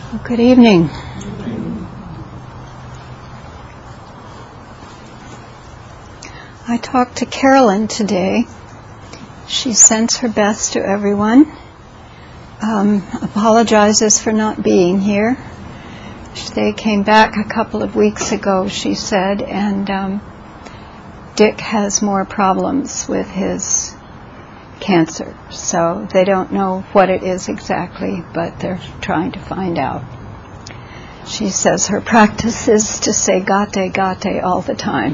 Well, good evening. I talked to Carolyn today. She sends her best to everyone. Apologizes for not being here. They came back a couple of weeks ago, she said, and Dick has more problems with his cancer. So they don't know what it is exactly, but they're trying to find out. She says her practice is to say "gate, gate" all the time.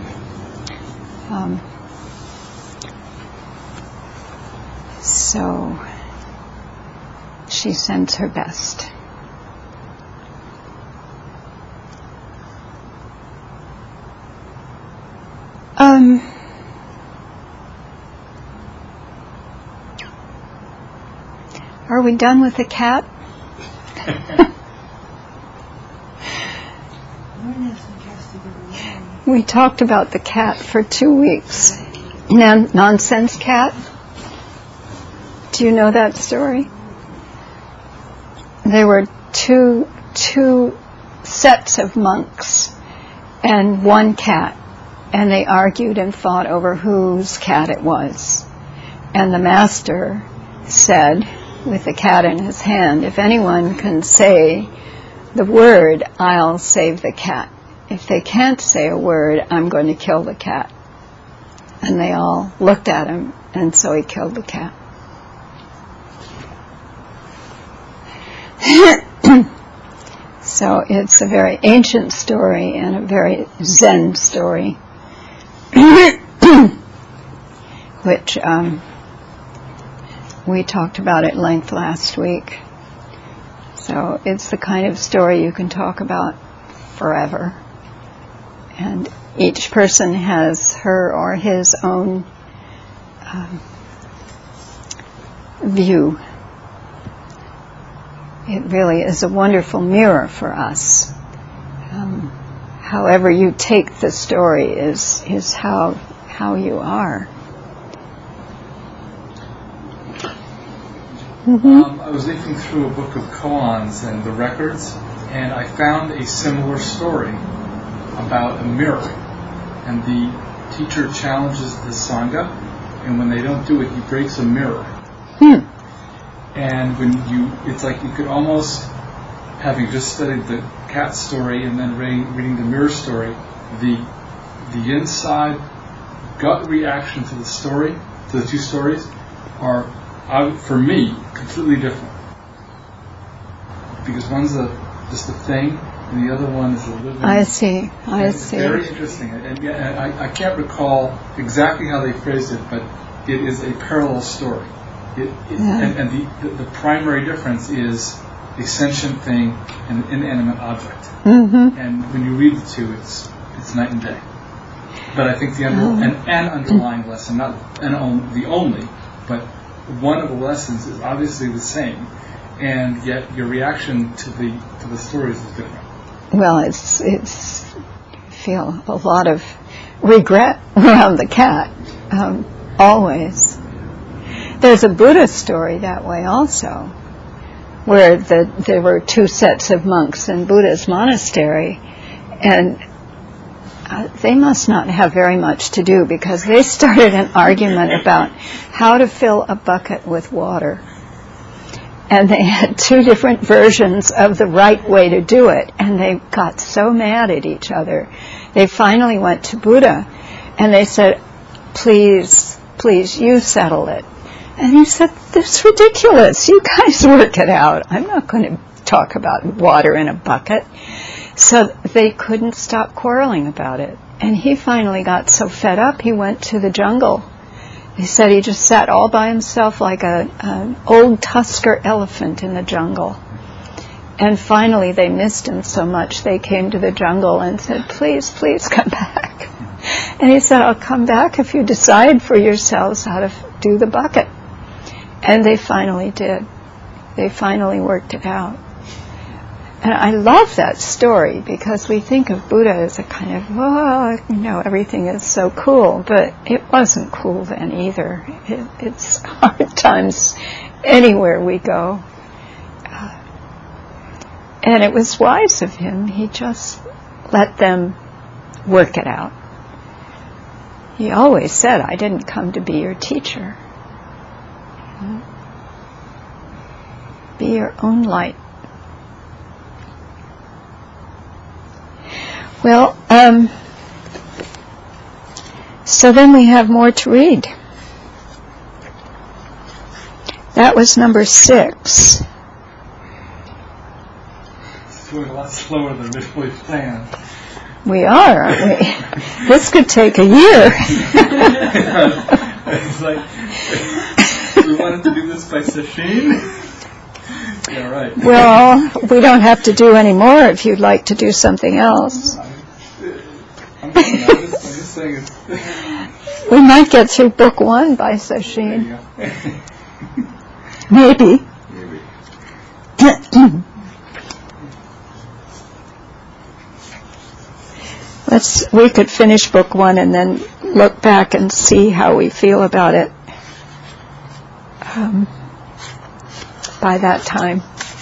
So she sends her best. Are we done with the cat? We talked about the cat for 2 weeks. Nonsense cat? Do you know that story? There were two sets of monks and one cat, and they argued and fought over whose cat it was. And the master said, with the cat in his hand, if anyone can say the word, I'll save the cat. If they can't say a word, I'm going to kill the cat. And they all looked at him, and so he killed the cat. So it's a very ancient story and a very Zen story, which we talked about at length last week. So it's the kind of story you can talk about forever. And each person has her or his own view. It really is a wonderful mirror for us. However you take the story is how you are. Mm-hmm. I was looking through a book of koans and the records, and I found a similar story about a mirror. And the teacher challenges the Sangha, and when they don't do it, he breaks a mirror. And it's like you could almost, having just studied the cat story and then reading the mirror story, the inside gut reaction to the story, to the two stories, are, for me, completely different. Because one's just a thing, and the other one is a living. I see. It's very interesting. And I can't recall exactly how they phrased it, but it is a parallel story. And the primary difference is a sentient thing and an inanimate object. Mm-hmm. And when you read the two, it's night and day. But I think the underlying lesson, not the only, but one of the lessons is obviously the same, and yet your reaction to the stories is different. Well, it's feel a lot of regret around the cat, always. There's a Buddha story that way also, where there were two sets of monks in Buddha's monastery, and they must not have very much to do because they started an argument about how to fill a bucket with water. And they had two different versions of the right way to do it, and they got so mad at each other. They finally went to Buddha, and they said, please, you settle it. And he said, this is ridiculous. You guys work it out. I'm not going to talk about water in a bucket. So they couldn't stop quarreling about it. And he finally got so fed up, he went to the jungle. He said he just sat all by himself like an old tusker elephant in the jungle. And finally they missed him so much, they came to the jungle and said, please come back. And he said, I'll come back if you decide for yourselves how to do the bucket. And they finally did. They finally worked it out. And I love that story because we think of Buddha as a kind of, everything is so cool, but it wasn't cool then either. It's hard times anywhere we go. And it was wise of him. He just let them work it out. He always said, I didn't come to be your teacher. You know? Be your own light. Well, so then we have more to read. That was number 6. It's going a lot slower than initially planned. We are, aren't we? This could take a year. It's like, we wanted to do this by Sesshin. Yeah, right. Well, we don't have to do any more if you'd like to do something else. I'm just saying it's... We might get through book 1 by Sesshin. Maybe. We could finish book 1 and then look back and see how we feel about it by that time.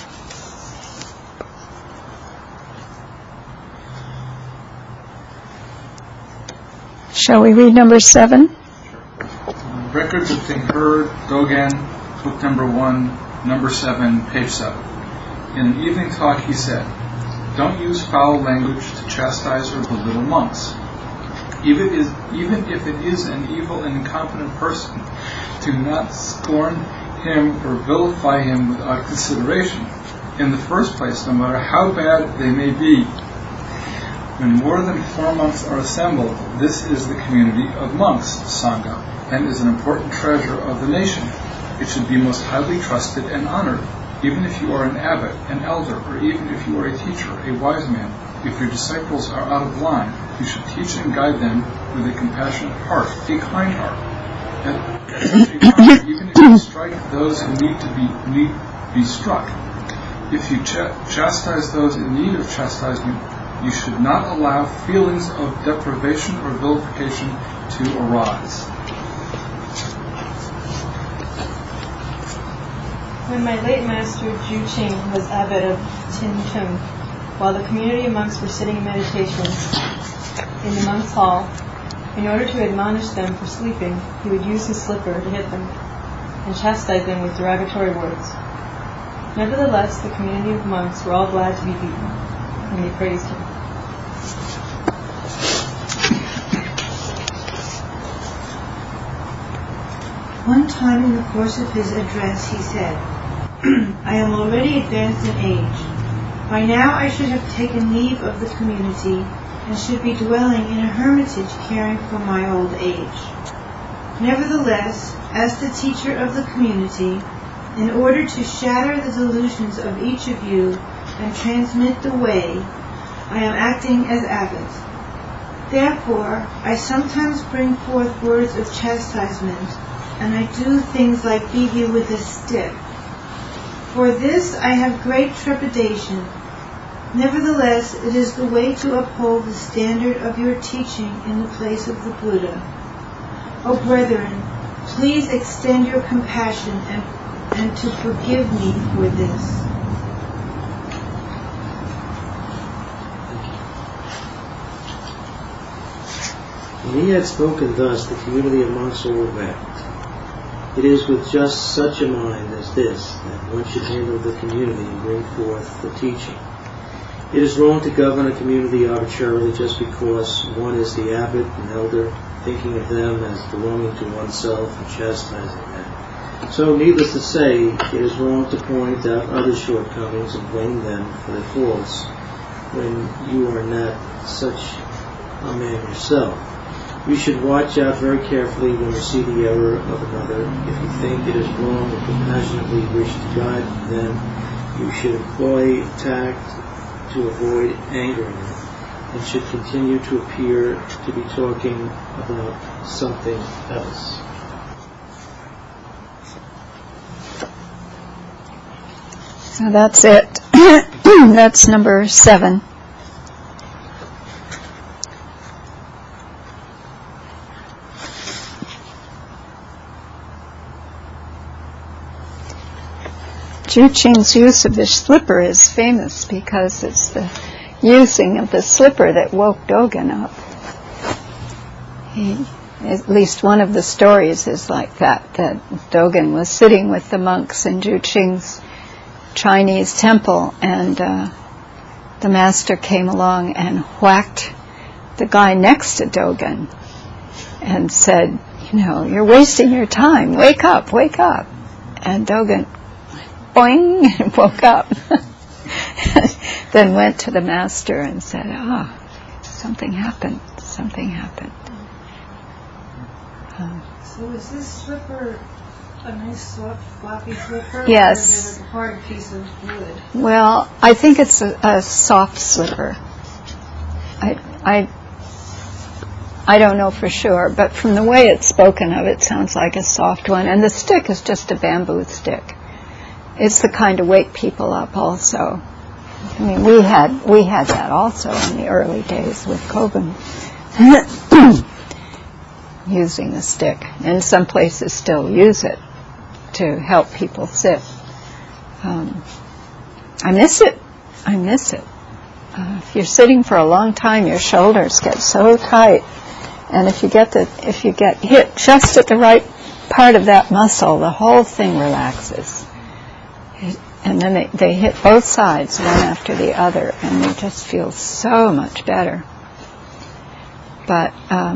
Shall we read number 7? Records of Tenghur Dogen, book number 1, number 7, page 7. In an evening talk he said, "Don't use foul language to chastise or belittle monks. Even if it is an evil and incompetent person, do not scorn him or vilify him without consideration. In the first place, no matter how bad they may be, when more than 4 monks are assembled, this is the community of monks, Sangha, and is an important treasure of the nation. It should be most highly trusted and honored. Even if you are an abbot, an elder, or even if you are a teacher, a wise man, if your disciples are out of line, you should teach and guide them with a compassionate heart, a kind heart. And even if you strike those who need to be struck, if you chastise those in need of chastisement, you should not allow feelings of deprivation or vilification to arise." When my late master Ju Ching was abbot of Tin Tung, while the community of monks were sitting in meditation in the monks' hall, in order to admonish them for sleeping, he would use his slipper to hit them and chastise them with derogatory words. Nevertheless, the community of monks were all glad to be beaten, and they praised him. One time in the course of his address he said, "I am already advanced in age. By now I should have taken leave of the community and should be dwelling in a hermitage caring for my old age. Nevertheless, as the teacher of the community, in order to shatter the delusions of each of you and transmit the way, I am acting as abbot. Therefore, I sometimes bring forth words of chastisement, and I do things like beat you with a stick. For this I have great trepidation. Nevertheless, it is the way to uphold the standard of your teaching in the place of the Buddha. O brethren, please extend your compassion and to forgive me for this." When he had spoken thus, the community of monks all wept. It is with just such a mind as this that one should handle the community and bring forth the teaching. It is wrong to govern a community arbitrarily just because one is the abbot and elder, thinking of them as belonging to oneself and chastising them. So, needless to say, it is wrong to point out other shortcomings and blame them for their faults when you are not such a man yourself. You should watch out very carefully when you see the error of another. If you think it is wrong and compassionately wish to guide them, you should employ tact to avoid angering them, and should continue to appear to be talking about something else. So that's it. That's number 7. Ju Qing's use of the slipper is famous because it's the using of the slipper that woke Dogen up. At least one of the stories is like that Dogen was sitting with the monks in Ju Qing's Chinese temple, and the master came along and whacked the guy next to Dogen and said, you're wasting your time. Wake up, wake up. And Dogen, boing, and woke up. Then went to the master and said, something happened. So is this slipper a nice soft floppy slipper? Yes. Or is it a hard piece of wood? Well, I think it's a soft slipper. I don't know for sure, but from the way it's spoken of, it sounds like a soft one. And the stick is just a bamboo stick. It's the kind to wake people up also. I mean, we had that also in the early days with Kobun. Using a stick. And some places still use it to help people sit. I miss it. If you're sitting for a long time, your shoulders get so tight. And if you get hit just at the right part of that muscle, the whole thing relaxes. And then they hit both sides, one after the other, and you just feel so much better. But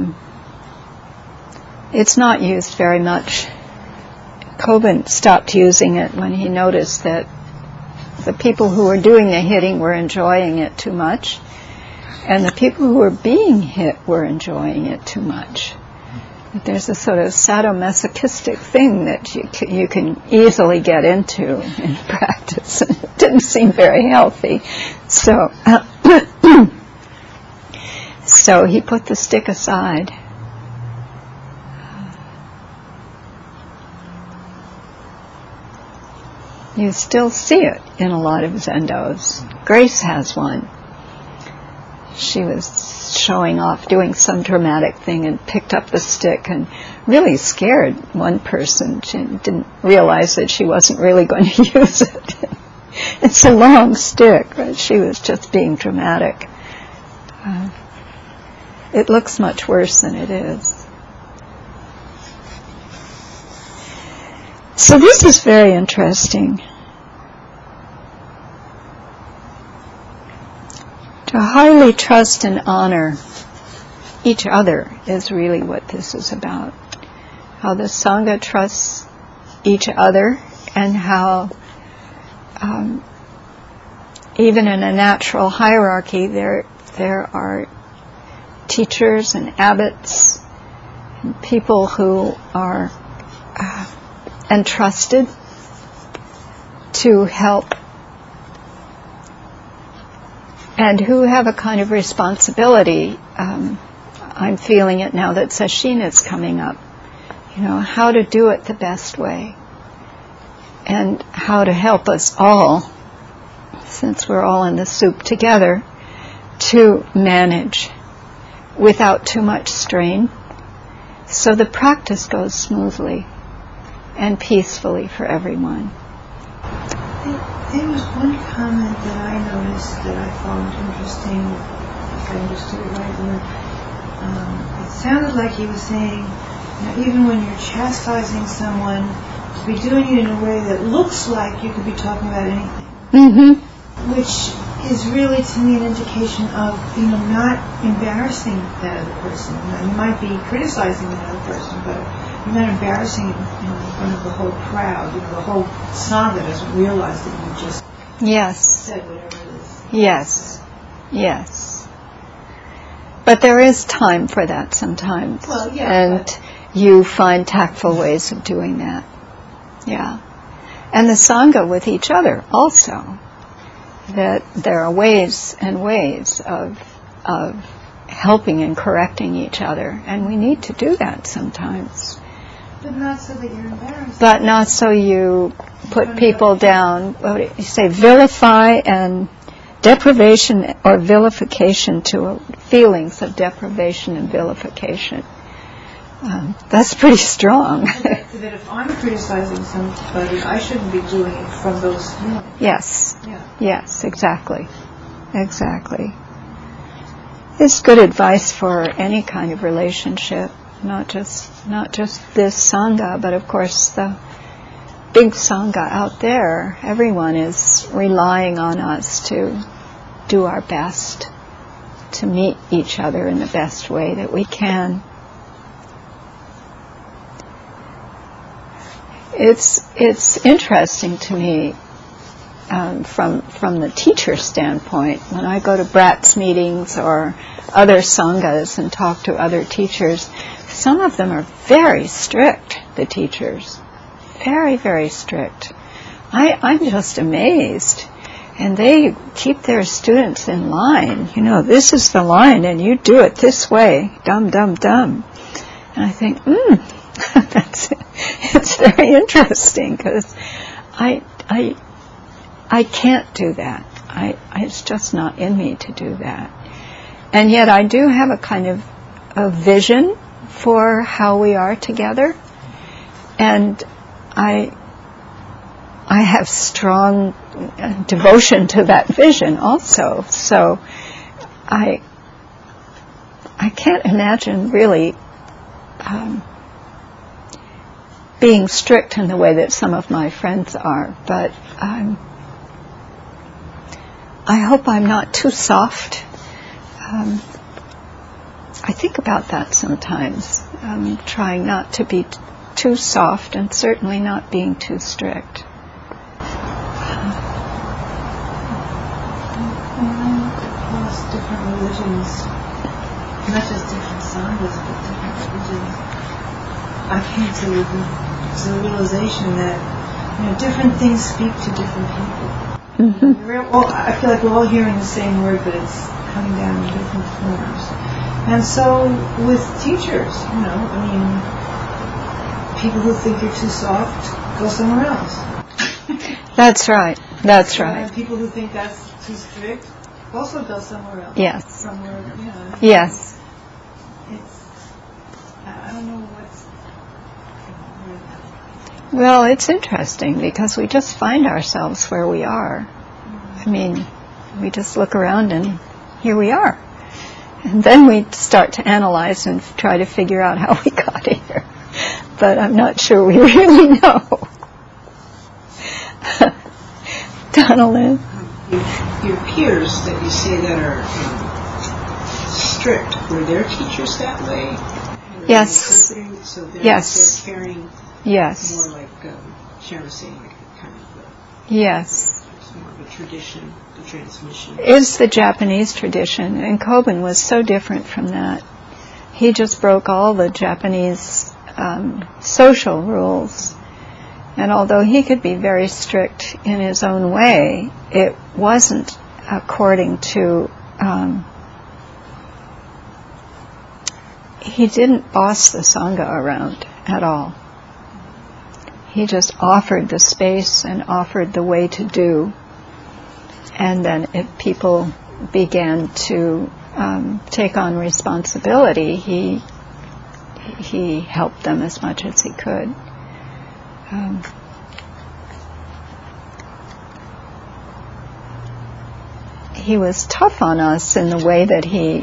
it's not used very much. Kobun stopped using it when he noticed that the people who were doing the hitting were enjoying it too much, and the people who were being hit were enjoying it too much. There's a sort of sadomasochistic thing that you can easily get into in practice. It didn't seem very healthy. So he put the stick aside. You still see it in a lot of zendos. Grace has one. She was showing off, doing some dramatic thing, and picked up the stick and really scared one person. She didn't realize that she wasn't really going to use it. It's a long stick, but she was just being dramatic. It looks much worse than it is. So this is very interesting. To highly trust and honor each other is really what this is about. How the Sangha trusts each other, and how even in a natural hierarchy there are teachers and abbots and people who are entrusted to help and who have a kind of responsibility. I'm feeling it now that Sesshin is coming up. How to do it the best way, and how to help us all, since we're all in the soup together, to manage without too much strain, so the practice goes smoothly and peacefully for everyone. There was one comment that I noticed that I found interesting, if I understood it right. It sounded like he was saying, even when you're chastising someone, to be doing it in a way that looks like you could be talking about anything. Mm-hmm. Which is really, to me, an indication of, not embarrassing that other person. You might be criticizing another person, but you're not embarrassing it in front of the whole crowd. The whole Sangha doesn't realize that you just said whatever it is. Yes. But there is time for that sometimes. Well, yeah. And you find tactful ways of doing that. Yeah. And the Sangha with each other also. That there are ways and ways of helping and correcting each other. And we need to do that sometimes. But not so that you're embarrassed. But not so you put people down. What do you say? Vilify and deprivation or vilification to feelings of deprivation and vilification That's pretty strong. That if I'm criticizing somebody, I shouldn't be doing it from those feelings. Yes. Yeah. Yes, exactly. Exactly. It's good advice for any kind of relationship, not just this Sangha, but of course the big Sangha out there. Everyone is relying on us to do our best to meet each other in the best way that we can. It's interesting to me from the teacher standpoint. When I go to Bratz meetings or other sanghas and talk to other teachers, some of them are very strict, the teachers. Very, very strict. I'm just amazed. And they keep their students in line. You know, this is the line and you do it this way. Dum, dum, dum. And I think, it's very interesting because I can't do that. It's just not in me to do that. And yet I do have a kind of a vision for how we are together. And I have strong devotion to that vision also. So I can't imagine really being strict in the way that some of my friends are, but I hope I'm not too soft. I think about that sometimes, trying not to be too soft and certainly not being too strict. Across different religions, not just different sanghas, but different religions, I came to the realization that different things speak to different people. Mm-hmm. I feel like we're all hearing the same word, but it's coming down in different forms. And so with teachers, people who think you're too soft, go somewhere else. That's right. That's right. And people who think that's too strict, also go somewhere else. Yes. Somewhere, Yes. I don't know what's... Well, it's interesting because we just find ourselves where we are. I mean, we just look around and here we are. And then we start to analyze and try to figure out how we got here. But I'm not sure we really know. Donalyn? Your peers that you say that are strict, were their teachers that way? Yes. So they're carrying yes. more like Sharon was saying, like kind of yes. It's more of a tradition, the transmission. It's the Japanese tradition, and Kobun was so different from that. He just broke all the Japanese social rules. And although he could be very strict in his own way, it wasn't according to... he didn't boss the Sangha around at all. He just offered the space and offered the way to do. And then if people began to take on responsibility, he helped them as much as he could. He was tough on us in the way that he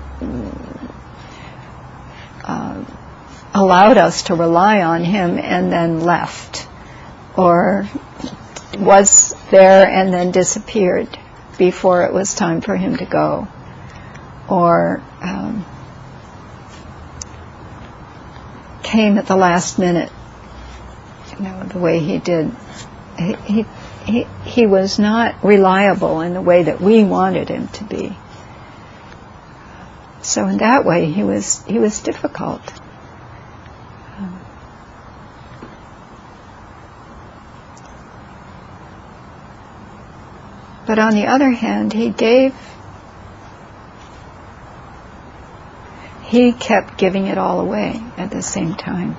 allowed us to rely on him and then left, or was there and then disappeared before it was time for him to go, or came at the last minute, the way he did. He was not reliable in the way that we wanted him to be. So in that way, he was difficult. But on the other hand, he kept giving it all away at the same time.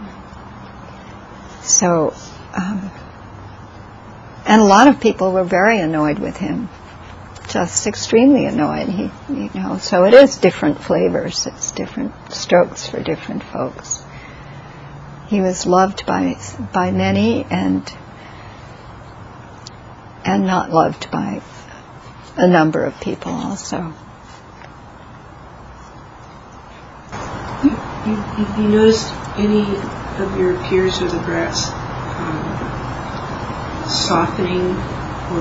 So, and a lot of people were very annoyed with him, just extremely annoyed. So it is different flavors. It's different strokes for different folks. He was loved by many and not loved by a number of people also. Have you noticed any of your peers or the brats softening or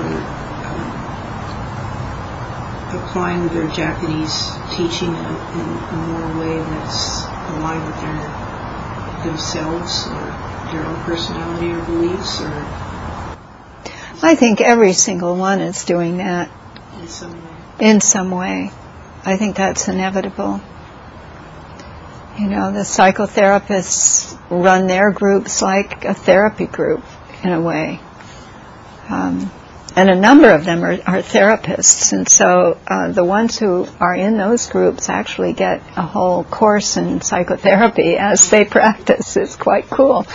applying their Japanese teaching in a more way that's aligned with themselves or their own personality or beliefs? Or I think every single one is doing that in some way. I think that's inevitable. The psychotherapists run their groups like a therapy group in a way. And a number of them are therapists, and so the ones who are in those groups actually get a whole course in psychotherapy as they practice. It's quite cool.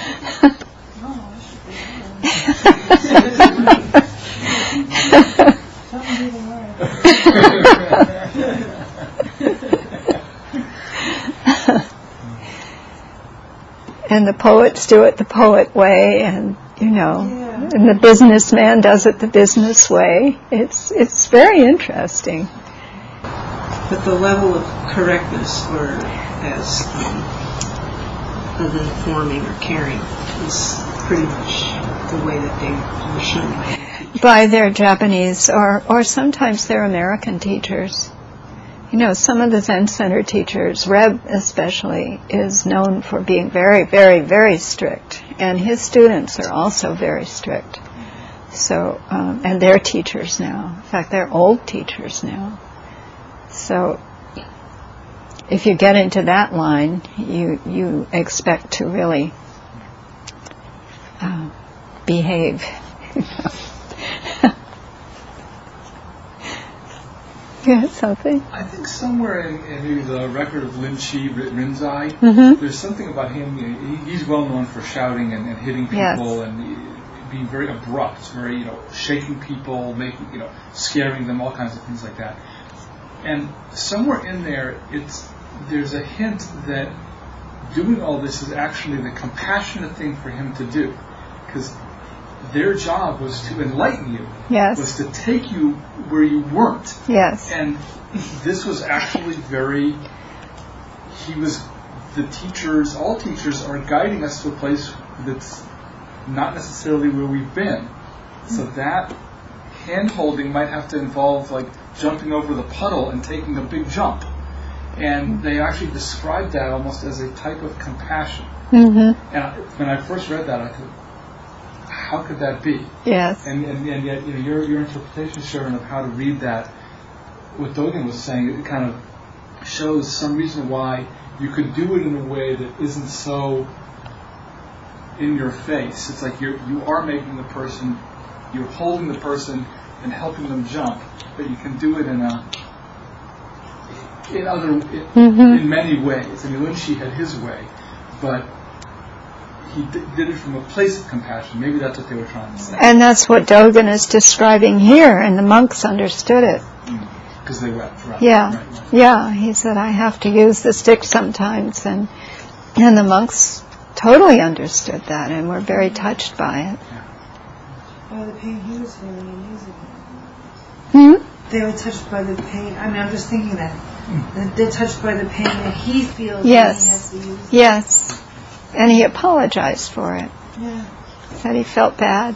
And the poets do it the poet way, and and the businessman does it the business way. It's very interesting. But the level of correctness, or as of informing or caring, is pretty much the way that they were shown by their Japanese or sometimes their American teachers. Some of the Zen Center teachers, Reb especially, is known for being very, very, very strict. And his students are also very strict. So, and they're teachers now. In fact, they're old teachers now. So, if you get into that line, you expect to really behave. You had something? I think somewhere in the record of Linchi Rinzai, there's something about him. He's well known for shouting and hitting people and being very abrupt, very shaking people, making scaring them, all kinds of things like that. And somewhere in there, there's a hint that doing all this is actually the compassionate thing for him to do, because their job was to enlighten you, was to take you where you weren't. Yes. And this was actually the teachers, all teachers are guiding us to a place that's not necessarily where we've been. So that hand-holding might have to involve like jumping over the puddle and taking a big jump. And they actually described that almost as a type of compassion. And when I first read that, I thought, how could that be? Yes. And yet, your interpretation, Sharon, of how to read that, what Dogen was saying, it kind of shows some reason why you could do it in a way that isn't so in your face. It's like you are making the person, you're holding the person and helping them jump, but you can do it in many ways. I mean, Linchi had his way, but he did it from a place of compassion. Maybe that's what they were trying to say. And that's what Dogen is describing here, and the monks understood it. Because they wept, right? Yeah, right. Yeah. He said, I have to use the stick sometimes, and the monks totally understood that and were very touched by it. Oh, the pain he was feeling Hmm? amazing. They were touched by the pain. I mean, I'm just thinking that they're touched by the pain that he feels. Yes. He has to use. Yes. And he apologized for it. Yeah. Said he felt bad.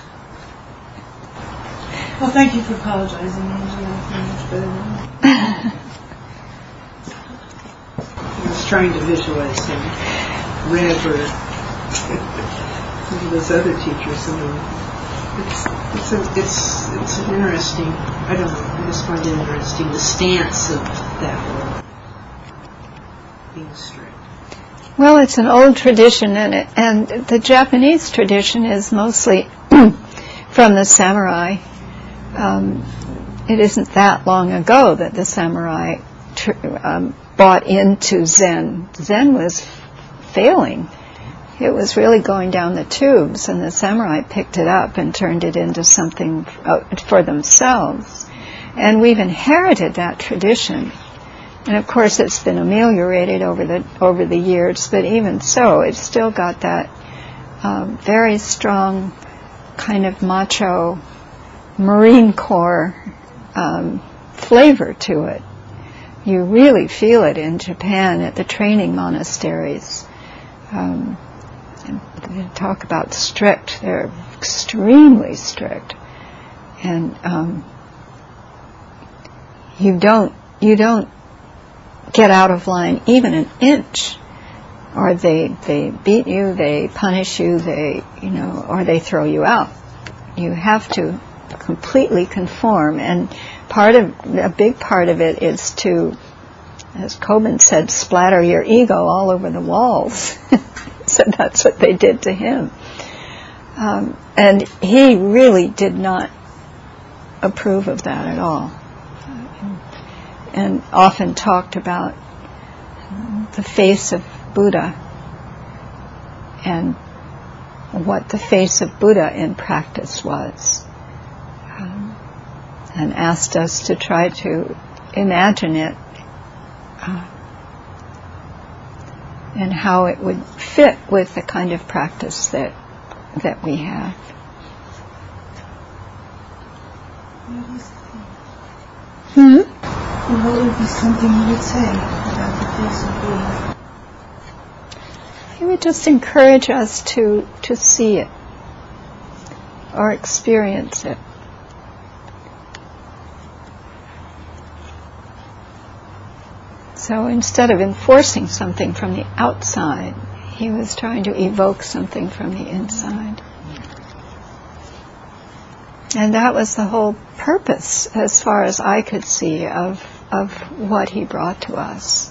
Well, thank you for apologizing, Angela. I feel much better now. I was trying to visualize him, Rev, or some of those other teachers. It's interesting. I don't know. I just find it interesting, the stance of that whole being strict. Well, it's an old tradition, and the Japanese tradition is mostly from the samurai. It isn't that long ago that the samurai bought into Zen. Zen was failing. It was really going down the tubes, and the samurai picked it up and turned it into something for themselves. And we've inherited that tradition. And of course it's been ameliorated over the years, but even so, it's still got that very strong kind of macho Marine Corps flavor to it. You really feel it in Japan at the training monasteries. They talk about strict. They're extremely strict. And you don't get out of line even an inch, or they beat you, they punish you, or they throw you out. You have to completely conform, and a big part of it is to, as Kobun said, splatter your ego all over the walls. So that's what they did to him. And he really did not approve of that at all, and often talked about the face of Buddha and what the face of Buddha in practice was, and asked us to try to imagine it and how it would fit with the kind of practice that we have. And what would be something you would say about the face of Buddha? He would just encourage us to see it or experience it. So instead of enforcing something from the outside, he was trying to evoke something from the inside. And that was the whole purpose, as far as I could see, of what he brought to us.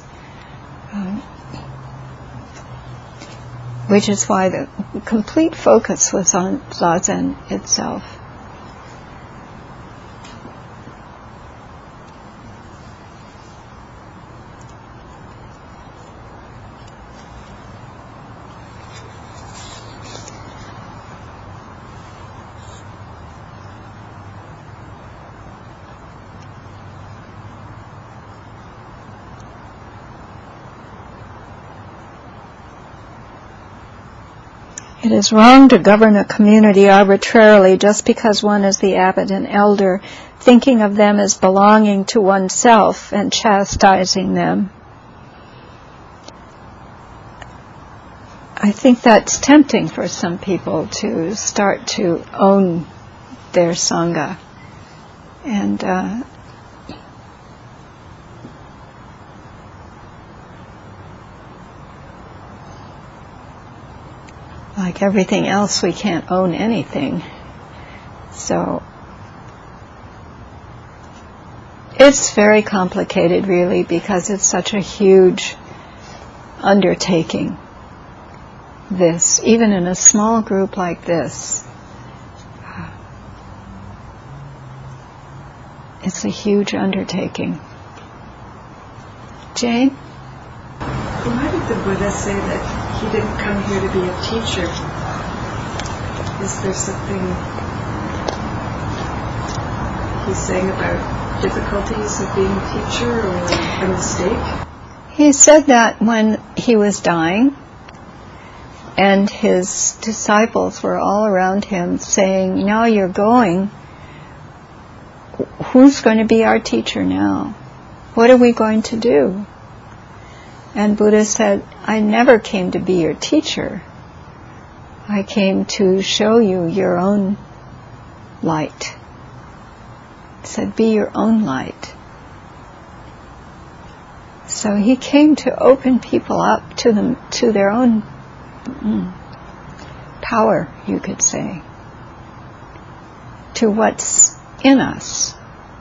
Which is why the complete focus was on Zazen itself. It is wrong to govern a community arbitrarily just because one is the abbot and elder, thinking of them as belonging to oneself and chastising them. I think that's tempting for some people to start to own their Sangha. And like everything else, we can't own anything. So it's very complicated, really, because it's such a huge undertaking. This, even in a small group like this, it's a huge undertaking. Jane? Why did the Buddha say that he didn't come here to be a teacher? Is there something he's saying about difficulties of being a teacher, or a mistake? He said that when he was dying, and his disciples were all around him saying, "Now you're going. Who's going to be our teacher now? What are we going to do?" And Buddha said, "I never came to be your teacher. I came to show you your own light." He said, "Be your own light." So he came to open people up to their own power, you could say, to what's in us.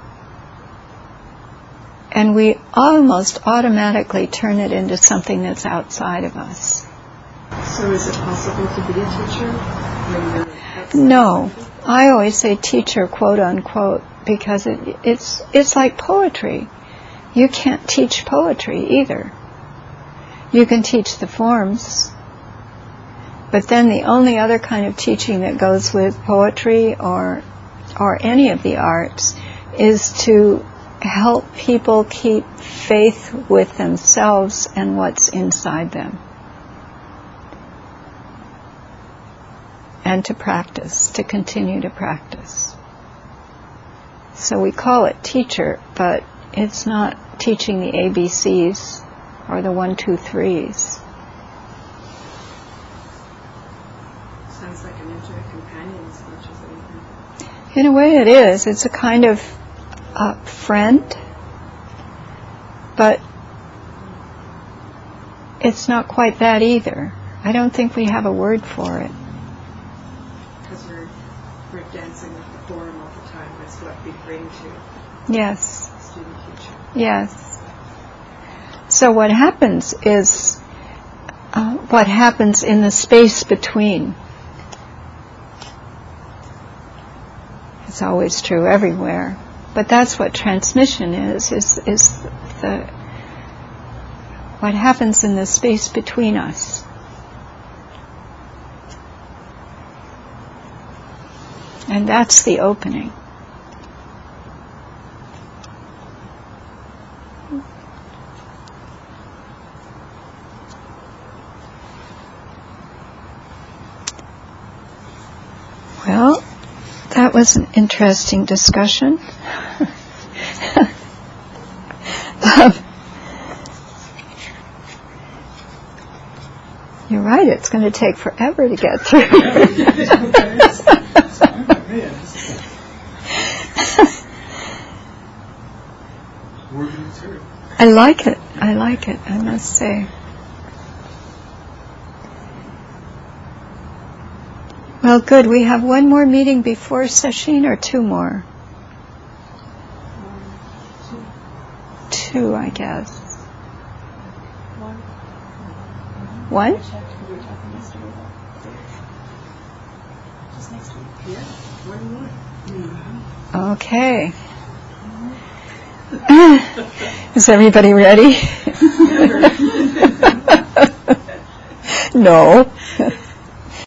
And we almost automatically turn it into something that's outside of us. So is it possible to be a teacher? No. I always say teacher, quote unquote, because it's like poetry. You can't teach poetry either. You can teach the forms, but then the only other kind of teaching that goes with poetry or any of the arts is to help people keep faith with themselves and what's inside them. And to practice, to continue to practice. So we call it teacher, but it's not teaching the ABCs or the 1, 2, 3s. Sounds like an intuitive companion as much as anything. In a way it is. It's a kind of friend, but it's not quite that either. I don't think we have a word for it. Because we're dancing with the form all the time. That's what we bring to Yes. student teacher. Yes. So what happens is what happens in the space between. It's always true everywhere, but that's what transmission is the what happens in the space between us. And that's the opening. Well, that was an interesting discussion. You're right, it's going to take forever to get through. I like it, I must say. Well, good. We have one more meeting before Sesshin, or two more? Two, I guess. One? Just next week. Yeah, one more. Okay. Is everybody ready? No.